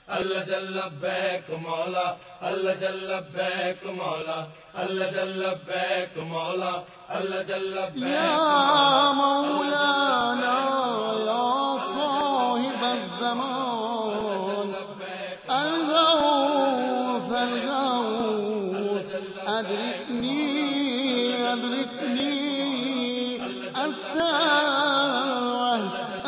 اللہ جل لبیک مولا اللہ جل لبیک مولا اللہ جل لبیک مولا اللہ جل لبیک یا مولانا یا صاحب الزمان الغوث الغوث ادرکنی ادرکنی الساعة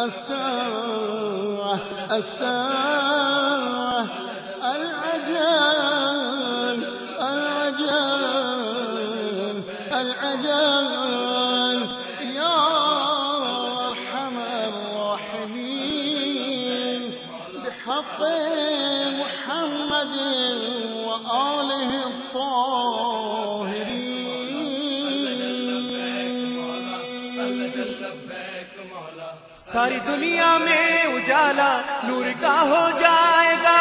الساعة الساعة العجل العجل العجل يا أرحم الراحمين بحق محمد وآله الطاهرين. ساری دنیا میں اجالا نور کا ہو جائے گا،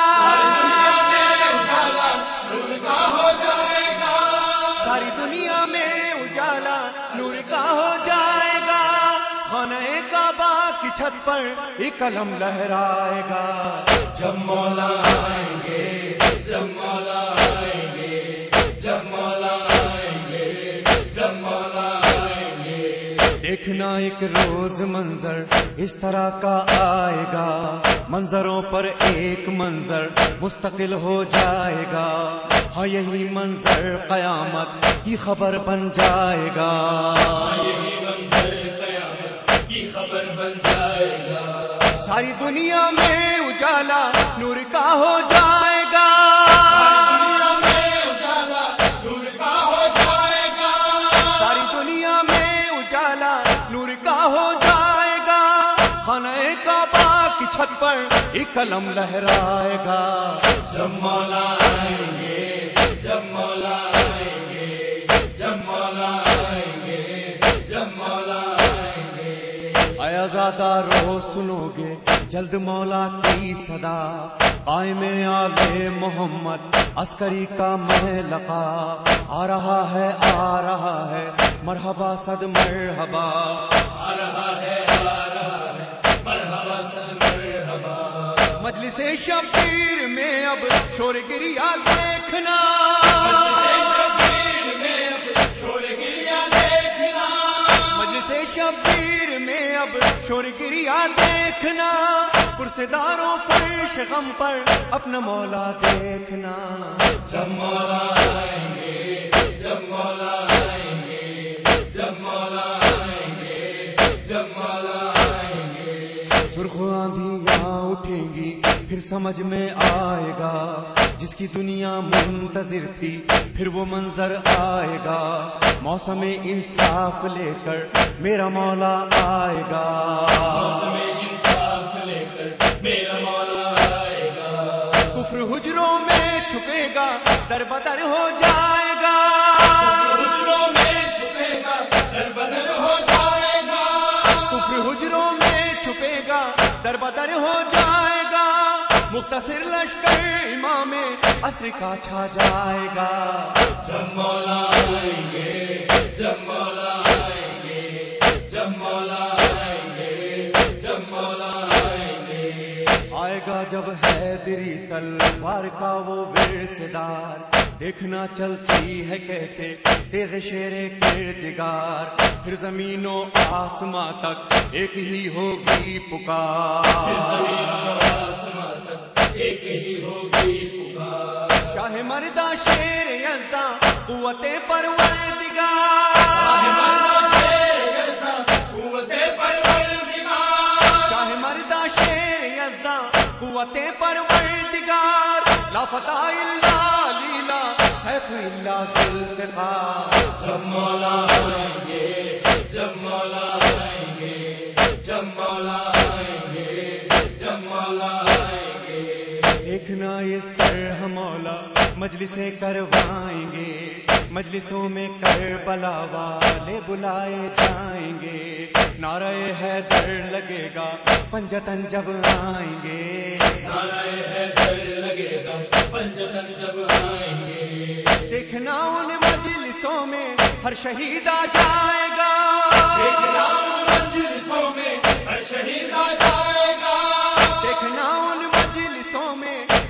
ساری دنیا میں اجالا نور کا ہو جائے گا. خانہ کعبہ کی چھت پر ایک علم لہرائے گا. جب مولا آئیں گے جب مولا آئیں گے جب مولا آئیں گے جب مولا آئیں گے. دیکھنا ایک روز منظر اس طرح کا آئے گا، منظروں پر ایک منظر مستقل ہو جائے گا. ہاں یہی منظر قیامت کی خبر بن جائے گا، یہی منظر قیامت کی خبر بن جائے گا. ساری دنیا میں اجالا نور کا ہو جائے گا، ساری دنیا میں اجالا نور کا ہو جائے گا. خانہ کعبہ کی چھت پر ایک علم لہرائے گا. جب مولا آئیں گے جب مولا آئیں گے جب مولا آئیں گے جب مولا آئیں گے. اے آزادہ رو سنو گے جلد مولا کی صدا، قائم آل محمد عسکری کا ملقا. آ رہا ہے مرحبا صد مرحبا، آ رہا ہے مرحبا صد مرحبا. مجلس شبیر میں اب شور گریا دیکھنا، مجلس شبیر میں اب شور گریا دیکھنا. پرسداروں فرش غم پر اپنا مولا دیکھنا. جب مولا آئیں گے جب مولا آئیں گے جب مولا آئیں گے جب مولا آئیں گے. سرخ آندھیاں اٹھیں گی پھر سمجھ میں آئے گا، جس کی دنیا منتظر تھی پھر وہ منظر آئے گا. موسم انصاف لے کر میرا مولا آئے گا، موسم انصاف لے کر میرا مولا آئے گا. کفر حجروں میں چھپے گا در بدر ہو جائے گا، حجروں میں چھپے گا در بدر ہو جائے گا. کفر حجروں میں چھپے گا در بدر ہو جائے گا. مختصر لشکر امام عصر کا چھا جائے گا. جب مولا آئیں گے جب مولا آئیں گے جب مولا آئیں گے جب مولا آئیں گے. آئے گا جب حیدری تلوار کا وہ ورثدار، دیکھنا چلتی ہے کیسے تیغ شیر کردگار. پھر زمین و آسماں تک ایک ہی ہوگی پکار، ایک ہی ہوگی پکار. شاہ مردہ شیر یزداں قوت پروردگار، شاہ مردہ شیر یزداں قوت پروردگار. لا فتح الا لیلا سیف الا ذوالفقار. جب مولا آئیں گے جب مولا آئیں گے جب مولا آئیں گے جب مولا آئیں گے. دیکھنا اس طرح مولا مجلسیں کروائیں گے، مجلسوں میں کربلا والے بلائے جائیں گے. نعرہ حیدر لگے گا پنجتن جب آئیں گے، نعرہ حیدر لگے گا پنجتن جب آئیں گے. دیکھنا ان مجلسوں میں ہر شہید آ جائے گا، دیکھنا ان مجلسوں میں ہر شہید آ جائے گا. دیکھنا ان مجلسوں میں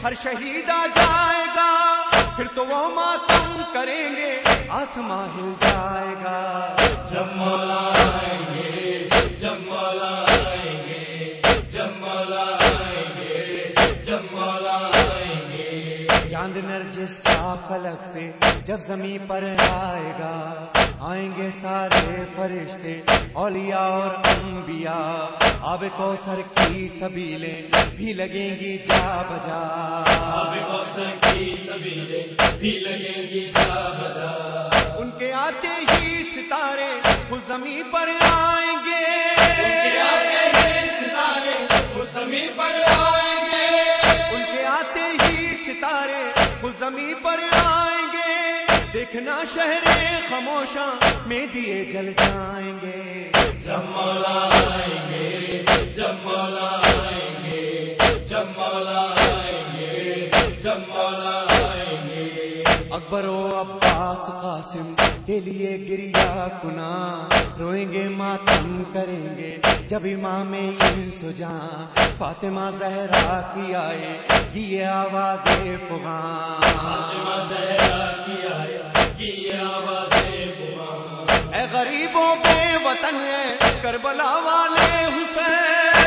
ہر شہید آ جائے گا، پھر تو وہ ماتم کریں گے، آسمان ہل جائے گا۔ جب مولا آئیں گے، جب مولا آئیں گے، جب مولا آئیں گے، جب مولا آئیں گے۔ چاند نرجس کا فلک سے جب زمین پر آئے گا، آئیں گے سارے فرشتے اولیاء اور انبیاء، آب کوثر کی سبیلیں بھی لگیں گی جا بجا، آب کوثر کی سبیلیں بھی لگیں گی جا بجا۔ ان کے آتے ہی ستارے وہ زمین پر آئیں گے، ان کے آتے ہی ستارے وہ زمین پر آئیں گے، ان کے آتے ہی ستارے وہ زمین پر آئیں گے، دیکھنا شہر خاموشاں میں دیے جل جائیں گے۔ جب مولا آئیں گے، جب مولا آئیں گے، جب مولا آئیں گے، جب مولا آئیں گے۔ اکبر و عباس قاسم کے لیے گریا کنا، روئیں گے ماتم کریں گے جب امام انس جاں، فاطمہ زہرا کی آئے گی یہ آواز فغاں، فاطمہ زہرا کی آئے گی یہ آواز فغاں۔ اے غریبوں بے وطن ہے کربلا والے حسین،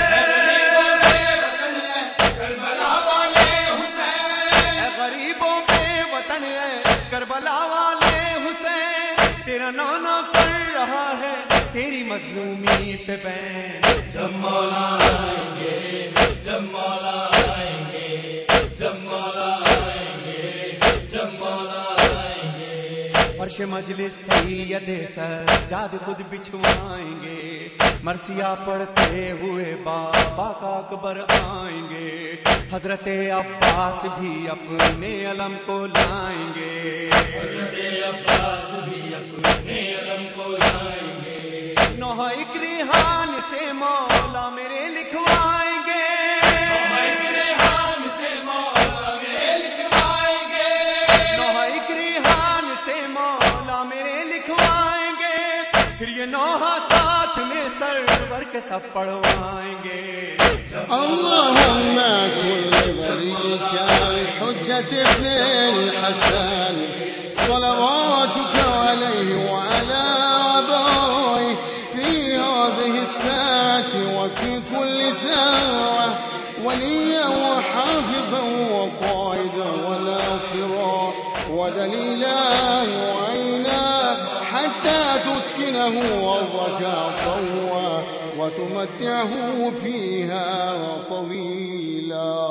کربلا والے حسین، اے غریبوں بے وطن ہے کربلا والے حسین، تیرا نانا کر رہا ہے تیری مظلومی پہ بین۔ جب مولا آئیں گے، جب مولا آئیں گے، جب مولا آئیں گے، جب مولا آئیں گے۔ فرش مجلس سید سجاد خود بچھوائیں گے، مرثیہ پڑھتے ہوئے بابا کا اکبر آئیں گے، حضرت عباس بھی اپنے علم کو لائیں گے، حضرت عباس بھی اپنے علم کو لائیں گے، نوح ریحان سے مولا میرے لکھوائیں گے، ریحان سے مولا میرے لکھوائیں گے، نوح ریحان سے مولا میرے لکھوائیں گے، پھر یہ نوح ساتھ میں سرور کے سب پڑھوائیں گے۔ اللهم كل وليك الحجة ابن الحسن صلواتك عليه وعلى آبائه في هذه الساعة وفي كل ساعة وليا وحافظا وقائدا وناصرا ودليلا وعينا حتى تسكنه أرضك طوعا وتمتعه فيها طويلا.